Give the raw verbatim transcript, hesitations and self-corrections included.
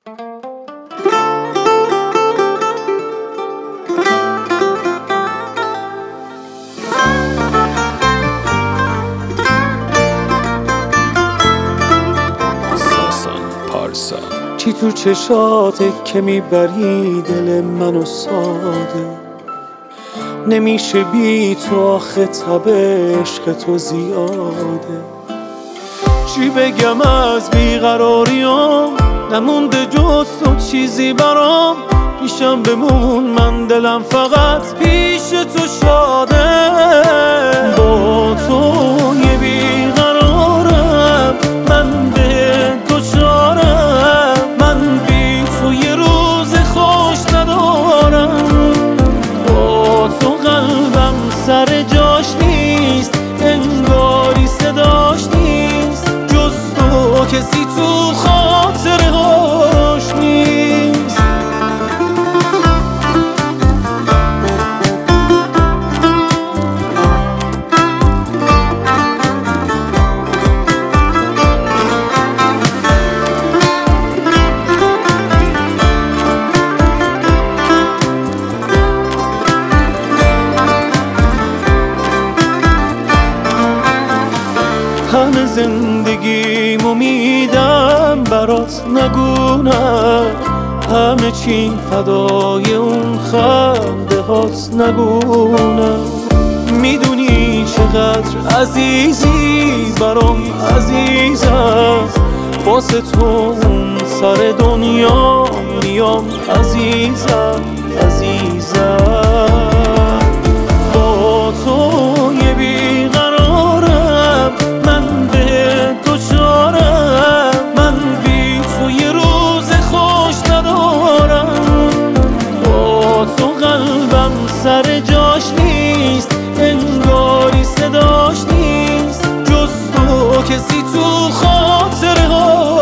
چی تو چشاته که میبری دل منو ساده، نمیشه بی تو آخه تب عشق تو زیاده. چی بگم از بیقراریام، نمونده جز تو چیزی برام. پیشم بمون من دلم فقط پیش تو شاده. با تو یه بیقرارم، من به دوچارم. من بی تو یه روز خوش ندارم. با تو قلبم سر جاش نیست، انگاری صداش نیست. جز تو کسی تو خاطره هاش نیست. همه زندگیمو میدم برات، نگونم همه چی فدای اون خنده هات، نگونم. میدونی چقدر عزیزی برام عزیزم، واسه تو اون سر دنیا میام عزیزم عزیزم. با تو یه بیقرارم، من به دوچارم. من بی تو یه روز خوش ندارم. با تو قلبم سر جاش نیست، انگاری صداش نیست. جز تو کسی تو خاطره ها